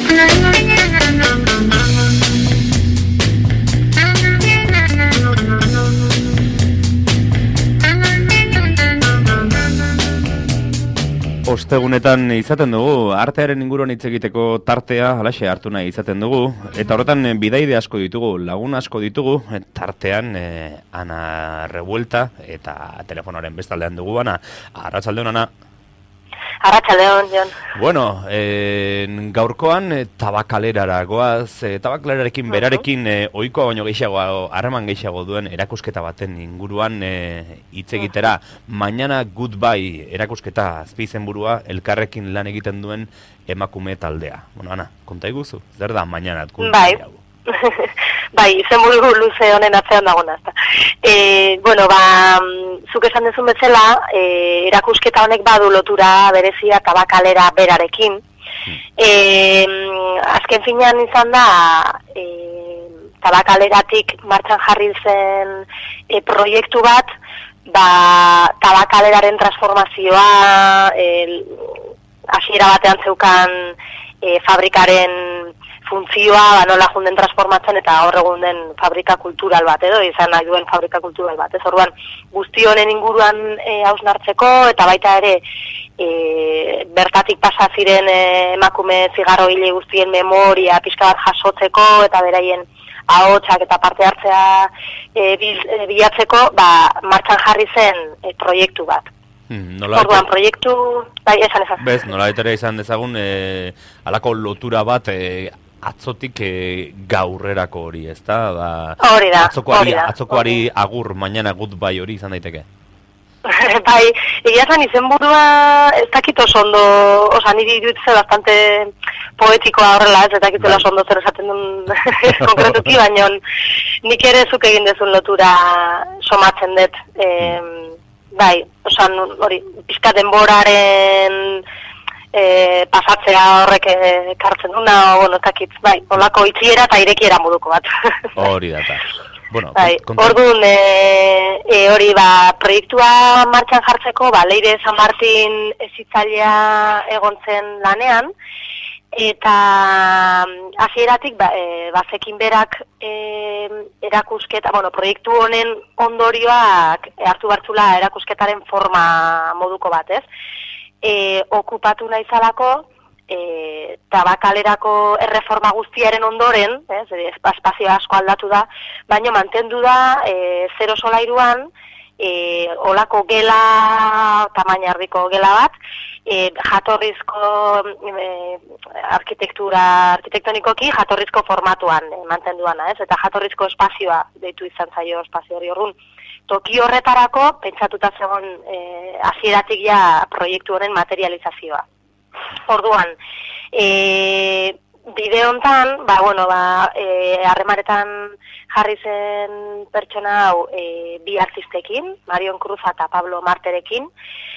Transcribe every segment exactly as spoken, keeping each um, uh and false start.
Ostegunetan izaten dugu, artearen inguruan hitz egiteko tartea, halaxe hartu nahi izaten dugu, eta horretan bidaide asko ditugu, lagun asko ditugu, tartean eh, Ana Revuelta, eta telefonoaren bestaldean dugu, Ana, arratsaldeon, Ana. Arratsaldeon, Jon. Bueno, eh, gaurkoan eh, tabakalerara goaz, eh, tabakalerarekin berarekin eh, ohikoa baino gehiago, harreman gehiago duen erakusketa baten inguruan eh, hitz egitera. Mañana Goodbye erakusketa azpizenburua elkarrekin lan egiten duen emakume taldea. Bueno, Ana, konta iguzu, zer da Mañana Goodbye? Bai. Bai, izenburu luze honen atzean dagoena, ezta. Eh, bueno, ba, zuk esan duzun bezala, eh, erakusketa honek badu lotura berezia tabakalera berarekin. Eh, azken finean izan da, eh, tabakaleratik martxan jarri zen eh, proiektu bat, ba, tabakaleraren transformazioa, eh, hasiera batean zeukan eh, fabrikaren funtzioa, ba, nola junden transformatzen eta hor egun den fabrika kultural bat edo, izan nahi duen fabrika kultural bat. Ez orduan, guzti honen inguruan e, hausnartzeko eta baita ere e, bertatik pasa ziren e, emakume zigarro hile guztien memoria pixka bat jasotzeko eta beraien ahotsak eta parte hartzea e, bil, e, bilatzeko, ba, martxan jarri zen e, proiektu bat. Hmm, Orduan, proiektu, bai, esan esan. Bez, nola etera izan dezagun, e, alako lotura bat, e, atzotik e, gaurrerako hori, ez da? Ba, hori da, atzokoari, hori da. Atzokoari agur, Mañana Goodbye hori izan daiteke. Bai, egia zan izenburua ez dakit oso ondo, oza, niri iruditze bastante poetikoa horrela, ez dakit oso ondo zer esaten duen konkretuki, baina nik ere zuk egin dezun lotura somatzen dut. E, bai, oza, hori, pizka denboraren E, pasatzea horrek ekartzen duna, bueno, etakit, bai, olako itxiera eta irekiera moduko bat. Hori da, eta. Bueno, bai, orduan, e, e, hori, ba, proiektua martxan jartzeko, ba, Leire San Martin ezitzailea egon zen lanean, eta hasieratik ba, e, bazekin berak e, erakusketa, bueno, proiektu honen ondorioak hartu bartzula erakusketaren forma moduko bat, ez? E, okupatu nahi zalako, e, tabakalerako erreforma guztiaren ondoren, ez, espazio asko aldatu da, baina mantendu da e, zero solairuan, e, olako gela, tamaina erdiko gela bat, e, jatorrizko e, arkitektura, arkitektonikoki jatorrizko formatuan e, mantenduana, ez, eta jatorrizko espazioa deitu izan zaio espazio hori orrun. Toki horretarako, pentsatuta zegoen hasieratik e, ja proiektu honen materializazioa. Orduan, e, bide hontan, ba, bueno, ba, e, harremanetan jarri zen pertsona hau e, bi artistekin, Marion Cruza eta Pablo Marterekin,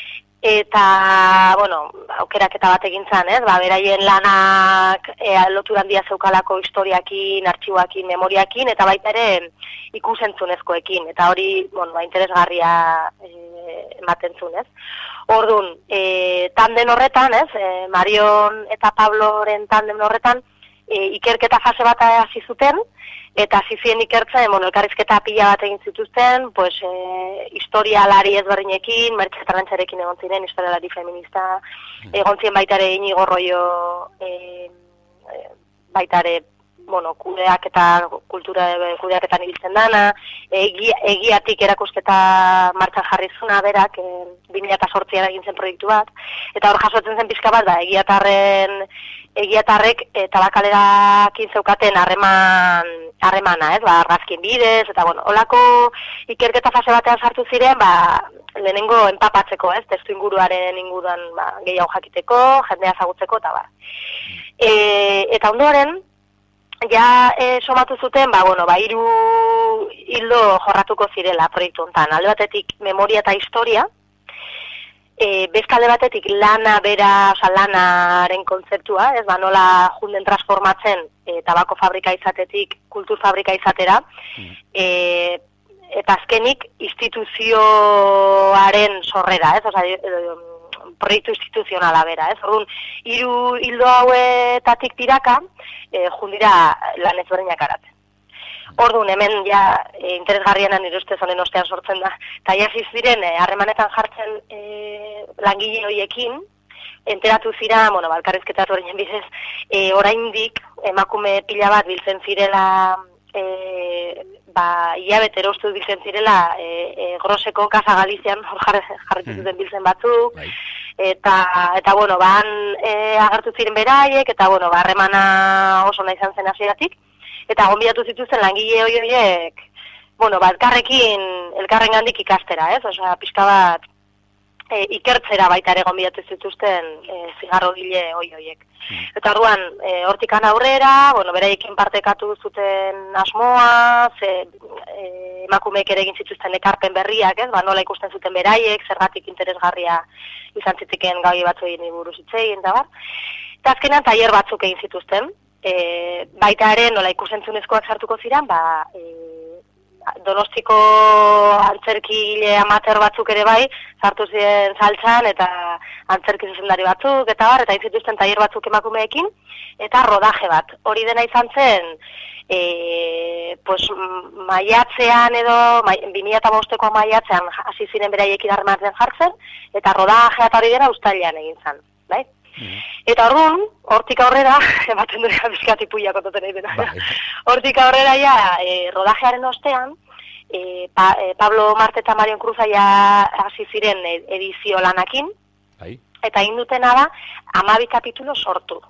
eta, bueno, aukeraketa bat egin zen, ez? Ba, beraien lanak e, lotura handia zeukalako historiakin, artxiboakin, memoriakin, eta baita ere ikusentzunezkoekin, eta hori, bueno, ba, interesgarria e, ematen zuen, ez? Orduan, e, tanden horretan, ez? E, Marion eta Pabloren tanden horretan, e, ikerketa fase bat hasi zuten, eta zizien ikertzen, bueno, elkarrizketa pila bat egin zituzten, pues, e, historialari ezberdinekin, Mertxe Tarrantxarekin egon ziren, historialari feminista, egon ziren baita ere Inigo Rollo, e, baita ere, bueno, kudeak eta kultura kudeaketan ibiltzen dana, egi, egiatik erakusketa martxan jarri zuna berak, e, bi mila zortzian egin zen proiektu bat, eta hor jasotzen zen pixka bat, ba, egiatarren, egiatarrek e, tabakalerakin zeukaten harreman harremana, ez, ba, argazkien bidez, eta, bueno, olako ikerketa fase batean sartu ziren, ba, lehenengo enpapatzeko, ez, testu inguruaren inguruan, ba, gehiago jakiteko, jendea ezagutzeko, eta, ba. E, eta ondoren, ja e, somatu zuten, ba, bueno, ba, hiru hildo jorratuko zirela proiektu hontan. Alde batetik memoria eta historia, e, beste alde batetik lana bera, oza, lanaren kontzeptua, ez, ba, nola junden transformatzen e, tabako fabrika izatetik kultur fabrika izatera, e, eta azkenik instituzioaren sorrera, ez, oza, proiektu instituzionala bera, ez? Orduan, hiru hildo hauetatik tiraka, e, jundira lan ezberdinak aratzen. Orduan, hemen ja e, interesgarriena nire ustez honen ostean sortzen da. Eta jasiz ziren, harremanetan jartzen e, langile horiekin, enteratu zira, bueno, balkarrizketatu horien bidez, e, oraindik emakume pila bat biltzen zirela, e, ba, hilabetero uste biltzen zirela, e, e, Groseko Casa Galizian hor jarritu zuten biltzen batzuk, Bai. eta, eta bueno, ban e, agertu ziren beraiek, eta bueno, ba, harremana oso nahi izan zen hasieratik, eta gonbidatu zituzten langile hori horiek, bueno, ba, elkarrekin, elkarrengandik ikastera, ez? Osea, pixka bat, E, ikertzera baita ere gonbidatu zituzten e, zigarro gile hoi hoiek. Mm. Eta orduan, e, hortikan aurrera, bueno, beraiekin partekatu zuten asmoa, ze e, emakumeek ere egin zituzten ekarpen berriak, ez? Ba, nola ikusten zuten beraiek, zergatik interesgarria izan zitziken gaui batzuei buruz hitz egin da bar. Eta azkenan tailer batzuk egin zituzten. E, baita ere nola ikusentzunezkoak sartuko ziren, ba, e, Donostiko antzerkile amateur batzuk ere bai, sartu ziren saltzan eta antzerki zuzendari batzuk, eta bar, eta izituzten tailer batzuk emakumeekin, eta rodaje bat. Hori dena izan zen, e, pues, maiatzean edo, bi mila hamabosteko maiatzean hasi ziren beraiek harremanetan jartzen, eta rodajea eta hori dena uztailean egin zen, bai? Eta orduan, hortik aurrera, ematen dure bizkati puiak ototen egiten. Hortik aurrera ja, e, rodajearen ostean, e, pa, e, Pablo Marte eta Marion Cruza ja hasi ziren edizio lanakin, Ai. Eta indutena da, hamabi kapitulo sortu.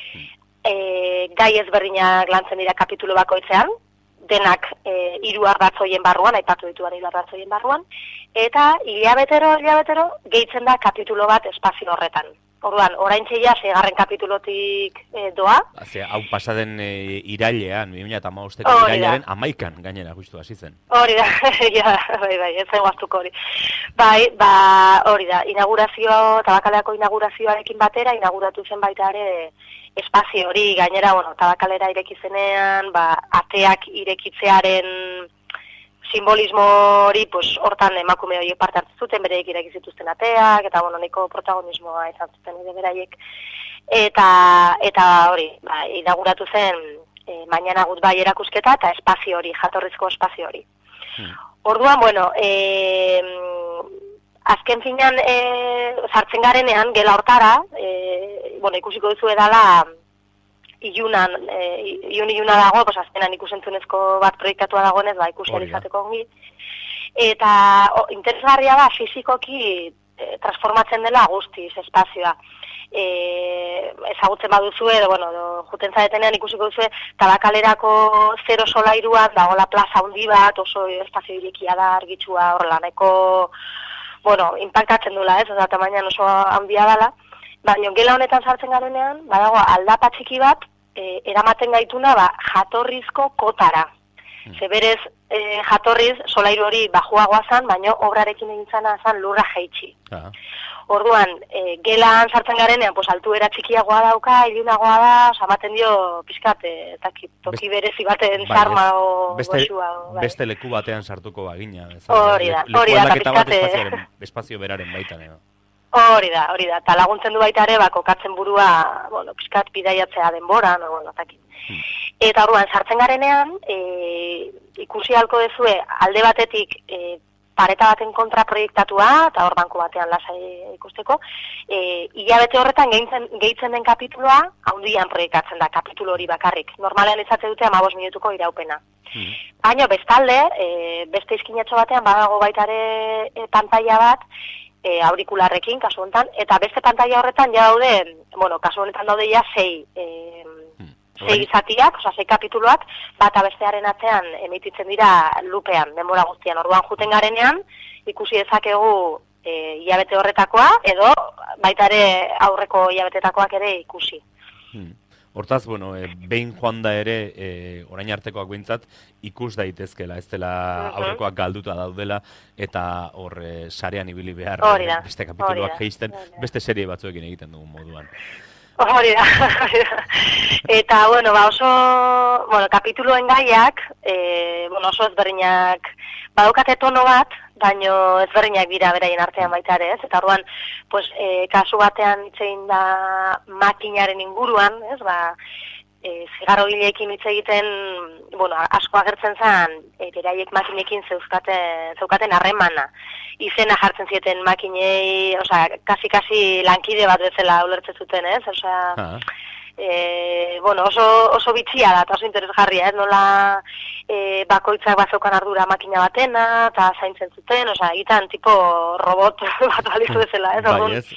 E, gai ezberdinak lantzen dira kapitulo bakoitzean, denak e, hiru ardatzoien barruan, aipatu dituan hiru ardatzoien barruan, eta hilabetero, hilabetero, gehitzen da kapitulo bat espazio horretan. Orduan, oraintxe ja, seigarren kapitulotik e, doa. Haze, hau pasaden e, irailean, bi mila hamabosteko irailaren amaikan gainera justu hasi zen. Hori da, ja, bai, bai, ez zen guaztuko hori. Bai, ba, hori da, inaugurazio, Tabakaleako inaugurazioarekin batera, inauguratu zen baita ere espazio hori, gainera, bueno, Tabakalera ireki zenean, ba, ateak irekitzearen simbolismo hori, pues, hortan emakume horiek parte hartu zuten, bereik ireki zituzten ateak, eta bueno, nahiko protagonismoa izan zuten ere beraiek. Eta, eta hori, ba, inauguratu zen e, Mañana Goodbye erakusketa eta espazio hori, jatorrizko espazio hori. Hmm. Orduan, bueno, e, azken finean e, sartzen garenean, gela hortara, e, bueno, ikusiko duzu edala, ilunan, e, ilun iluna dago, pues azkenan ikusentzunezko bat proiektatua dagoenez, ba, ikusten izateko ongi. Eta o, interesgarria da, fizikoki e, transformatzen dela guztiz espazioa. E, ezagutzen baduzue, edo, bueno, do, juten zaretenean ikusiko duzue, Tabakalerako zero solairuan dagoela plaza handi bat, oso espazio irikia da, argitsua, horrela, nahiko, bueno, impactatzen dula, ez, oza, tamainan oso handia dela. Baina, gela honetan sartzen garenean, badago aldapa txiki bat, e, eramaten gaituna ba, jatorrizko kotara. Mm. Ze berez, e, jatorriz, solairu hori bajuagoa zan, baina obrarekin egintzana zan lurra jaitsi. Ah. Orduan, e, gelan sartzen garenean, pues, altuera txikiagoa dauka, ilunagoa da, osamaten dio, pixkat, e, taki, toki berezi baten zarma bai, o beste, goxua. Bai. Beste leku batean sartuko bagina. Hori da, hori da, eta pixkat. Espazio beraren baitan, edo. Hori da, hori da, eta laguntzen du baita ere, ba, kokatzen burua, bueno, pixkat bidaiatzea denbora, no, bueno, takin. Hmm. Eta orduan, sartzen garenean, e, ikusi halko dezue, alde batetik, e, pareta baten kontra proiektatua, eta hor banku batean lasai ikusteko, e, hilabete horretan gehitzen, gehitzen den kapituloa, haundian proiektatzen da, kapitulo hori bakarrik. Normalean izate dute hamabost minutuko iraupena. Hmm. Baina, bestalde, e, beste izkinatxo batean, badago baita ere e, pantalla bat, E, aurikularrekin, kasu honetan, eta beste pantalla horretan ja daude, bueno, kasu honetan daude ja sei, e, hmm. sei izatiak, oza, sei kapituloak, bata bestearen atzean emititzen dira lupean, denbora guztian, orduan juten garenean, ikusi dezakegu e, hilabete horretakoa, edo baita ere aurreko hilabetetakoak ere ikusi. Hmm. Hortaz, bueno, e, behin joan da ere, e, orain artekoak behintzat, ikus daitezkela, ez dela aurrekoak galduta daudela, eta hor e, sarean ibili behar e, beste kapituluak geisten, beste serie batzuekin egiten dugun moduan. Hori da, hori da. Eta, bueno, ba oso, bueno, kapituloen gaiak, e, bueno, oso ezberdinak badaukate tono bat, baino ezberdinak dira beraien artean baita ere, ez? Eta orduan, pues, e, kasu batean hitz egin da makinaren inguruan, ez? Ba, e, zigarrogileekin hitz egiten, bueno, asko agertzen zen, e, beraiek makinekin zeuzkaten, zeukaten harremana. Izena jartzen zieten makinei, osea, kasi-kasi lankide bat bezala ulertzen zuten, ez? Osea, ah. e, bueno, oso, oso bitxia da, eta oso interesgarria, ez? Nola e, bakoitzak bazeukan ardura makina batena, eta zaintzen zuten, osea, egitan tipo robot bat balizu bezala, ez? Bai, ez?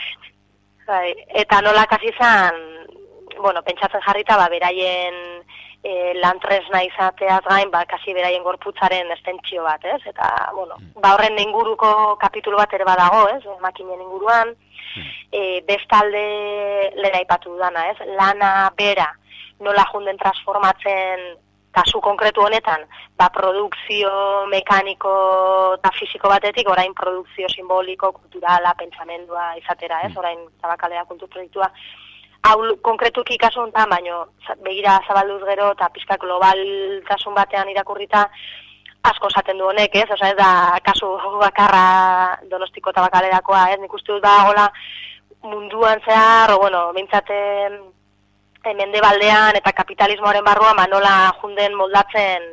Bai, eta nola kasi zan, bueno, pentsatzen jarrita, ba, beraien e, lantresna izateaz gain, ba, kasi beraien gorputzaren estentsio bat, ez? Eta, bueno, ba, horren inguruko kapitulu bat ere badago, ez? Makinen inguruan, e, bestalde lehen aipatu dudana, ez? Lana bera, nola junden transformatzen, kasu konkretu honetan, ba, produkzio mekaniko eta fisiko batetik, orain produkzio simboliko, kulturala, pentsamendua izatera, ez? Orain Tabakalera kultur proiektua, hau konkretuki kasu honetan, baino begira zabalduz gero eta pixka globaltasun batean irakurrita asko esaten du honek, ez? Osea, ez da kasu bakarra Donostiko Tabakalerakoa, ez? Nik uste dut dagoela munduan zehar, o bueno, bintzaten mendebaldean eta kapitalismoaren barruan manola junden moldatzen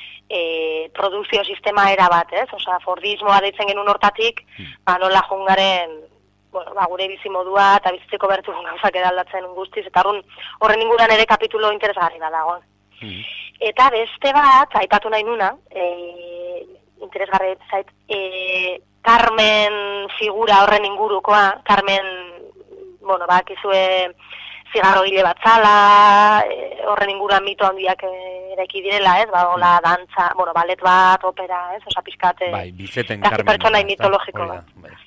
e, produkzio sistema era bat, ez? Osea, Fordismoa deitzen genuen hortatik, manola jungaren bueno, ba, gure bizimodua eta bizitzeko bertu gauzak edaldatzen guztiz, eta horren inguruan ere kapitulo interesgarri da dago. Mm. Eta beste bat, aipatu nahi nuna, e, interesgarri zait, e, Carmen figura horren ingurukoa, Carmen, bueno, ba, kizue zigarrogile bat zala, e, horren inguruan mito handiak eraiki direla, ez, ba, hola, dantza, bueno, ballet bat, opera, ez, osa pizkate, bai, bizeten Carmen, pertsonai mitologiko bat. Bai.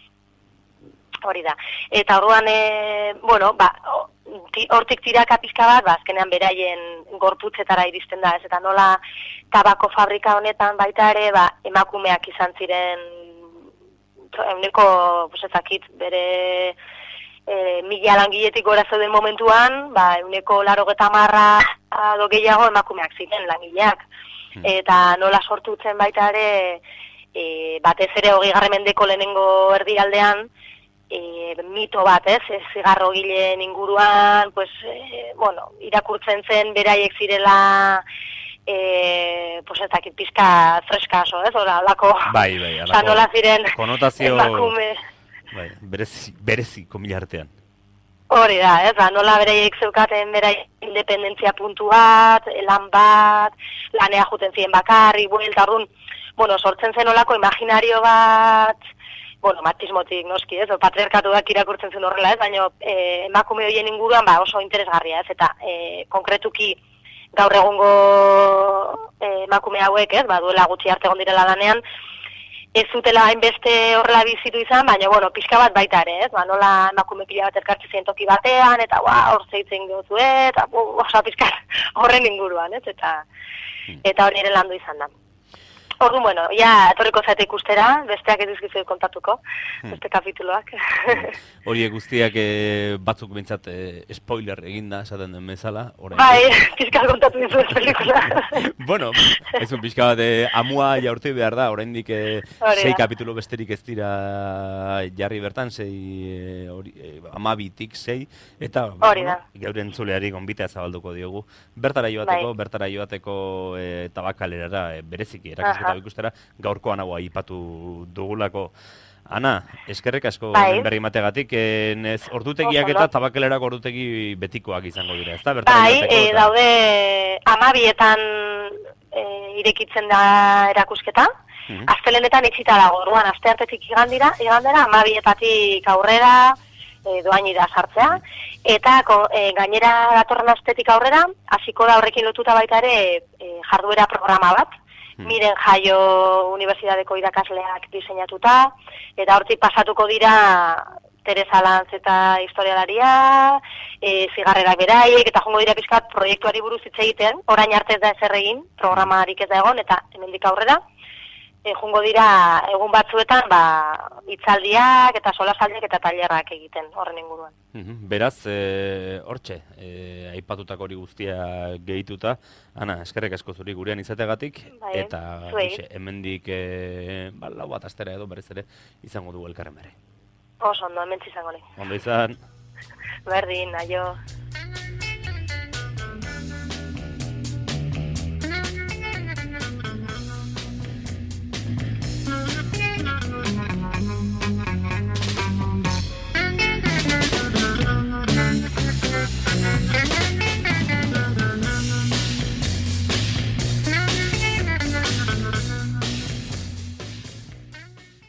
Hori da. Eta orduan, e, bueno, ba, hortik tiraka pizka bat, ba, azkenean beraien gorputzetara iristen da, ez, eta nola tabako fabrika honetan baita ere, ba, emakumeak izan ziren, euneko, pues ezakit, bere e, mila langiletik gora zeuden momentuan, ba, euneko larogeta marra do gehiago emakumeak ziren langileak. Hmm. Eta nola sortutzen baita ere, e, batez ere hogei garren mendeko lehenengo erdialdean, E, mito bat, ez, ez zigarrogileen inguruan, pues, e, bueno, irakurtzen zen beraiek zirela, e, pues ez dakit pizka freskaso, ez, ora, alako, bai, bai, alako, nola ziren, konotazio, emakume, bai, berezi, berezi, komila artean. Hori da, ez, ba, nola beraiek zeukaten beraik independentzia puntu bat, lan bat, lanea juten ziren bakarri, buelta, orduan, bueno, sortzen zen olako imaginario bat, bueno, machismotik noski, ez, patriarkatuak irakurtzen zen horrela, ez, baina e, emakume horien inguruan ba, oso interesgarria, ez, eta e, konkretuki gaur egungo e, emakume hauek, ez, ba, duela gutxi arte egon direla lanean, ez zutela hainbeste horrela bizitu izan, baina, bueno, pixka bat baita ere, ez, ba, nola emakume pila bat elkartzen zen toki batean, eta, ba, hor zeitzen gozu, eta, oso, pixka horren inguruan, ez, eta, eta hori ere landu izan da. Orduan, bueno, ja, etorriko zaite ikustera, besteak ez dizkizu kontatuko, beste kapituloak. Horiek guztiak e, batzuk bintzat e, spoiler eginda, esaten den bezala. Bai, pixka kontatu dizu ez pelikula. Bueno, ez un pixka bat, e, amua jaurti behar da, oraindik e, sei kapitulo besterik ez dira jarri bertan, sei, e, e, amabitik sei, eta bueno, geuren zuleari gonbitea zabalduko diogu. Bertara joateko, bai. bertara joateko e, Tabakalerara e, bereziki erakusketa ikustera, gaurkoan hau aipatu dugulako. Ana, eskerrik asko bai. berri mategatik, ez ordutegiak eta Tabakelerako ordutegi betikoak izango dira, ezta? Bai, e, daude amabietan e, irekitzen da erakusketa, hmm. astelenetan itxita dago, orduan asteartetik igandira, igandera amabietatik aurrera, e, doainira sartzea, eta e, gainera datorren astetik aurrera, hasiko da horrekin lotuta baita ere e, jarduera programa bat, Miren Jaio Unibertsitateko irakasleak diseinatuta, eta hortik pasatuko dira Teresa Lanz eta historialaria, e, zigarrerak beraiek, eta jongo dira pizkat proiektuari buruz hitz egiten, orain arte ez da ezer egin, programarik ez da egon, eta hemendik aurrera, e, jungo dira egun batzuetan ba, hitzaldiak eta solasaldiak eta tailerrak egiten horren inguruan. Beraz, e, hortxe, e, aipatutako hori guztia gehituta, Ana, eskerrek asko zuri gurean izateagatik, bai, eta ixe, hemendik e, ba, lau bat astera edo berriz ere izango du elkarren bere. Oso, ondo, hementsi izango ni. Ondo izan. Berdin, aio.